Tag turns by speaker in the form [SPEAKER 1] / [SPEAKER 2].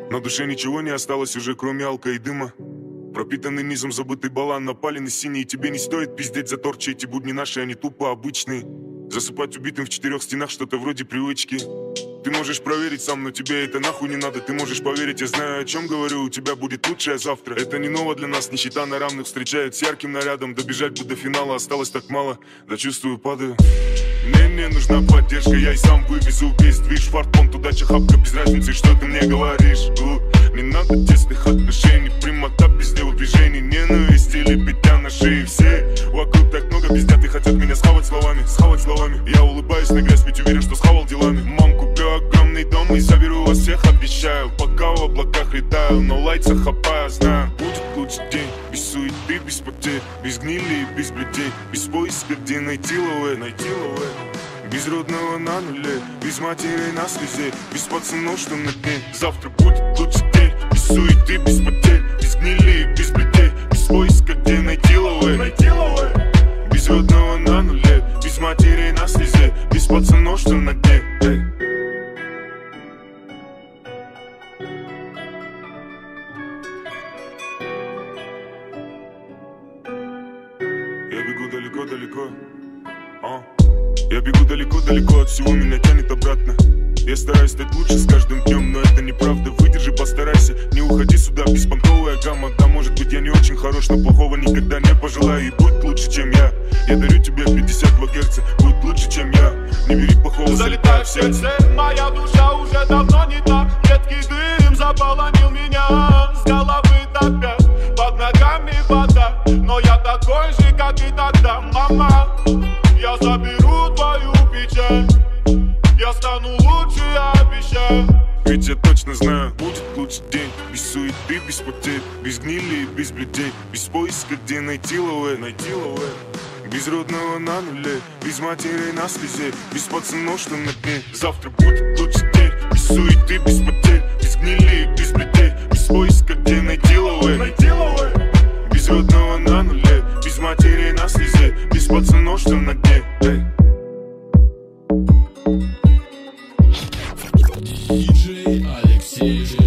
[SPEAKER 1] На душе ничего не осталось уже, кроме алка и дыма. Пропитанный низом забытый балан, напали на синий. Тебе не стоит пиздеть за торчи, эти будни наши, они тупо обычные. Засыпать убитым в 4 стенах, что-то вроде привычки. Ты можешь проверить сам, но тебе это нахуй не надо. Ты можешь поверить, я знаю, о чем говорю. У тебя будет лучшее завтра. Это не ново для нас, нищета на равных встречает с ярким нарядом. Добежать бы до финала, осталось так мало. Да чувствую, падаю. Мне нужна поддержка, я и сам вывезу весь движ. Фартпонт, удача, хапка, без разницы, что ты мне говоришь. Не надо тесных отношений, прямота без движений. Ненависти лепетя на шее все. Вокруг так много пиздят и хотят меня схавать словами. Я улыбаюсь на грязь, ведь уверен, что схавал делами. Мам, куплю огромный дом и заберу вас всех, обещаю. Пока в облаках летаю, но лайца хапаю, знаю. Будет лучший день, без суеты, без потерь, без гнили и без бледей, без поиска, где найти лове. Без родного на нуле, без матери на слезе, без пацанов, что на дне. Завтра будет лучший день, без суеты, без потерь, без гнили и без бледей, без поиска, где найти лове. Без родного на нуле, без матери на слезе, без пацанов, что на дне. Я бегу далеко-далеко. Я бегу далеко-далеко, от всего меня тянет обратно. Я стараюсь стать лучше с каждым днем, но это неправда. Выдержи, постарайся, не уходи сюда. Беспонтовая гамма, да, может быть я не очень хорош, но плохого никогда не пожелаю. И будь лучше, чем я. Я дарю тебе 52 герца, будь лучше, чем я. Не бери плохого, залетай в сердце.
[SPEAKER 2] Моя душа уже давно не та. Едкий дым заполонил меня с головы до пят. Под ногами вода, но я такой же, как и тогда. Мама, я заберу твою печаль, я стану лучше, обещаю.
[SPEAKER 1] Ведь я точно знаю, будет лучший день. Без суеты, без потерь, без гнили и без бледей, без поиска, где найти лове. Без родного на нуле, без матери на слезе, без пацанов, что на дне. Завтра будет лучший день. Без суеты, без потерь, без гнили и без бледей, без поиска, где найти лове. Без родного на нуле, без матери на слезе, без пацанов, что на дне.
[SPEAKER 3] Диджей Алексей Же.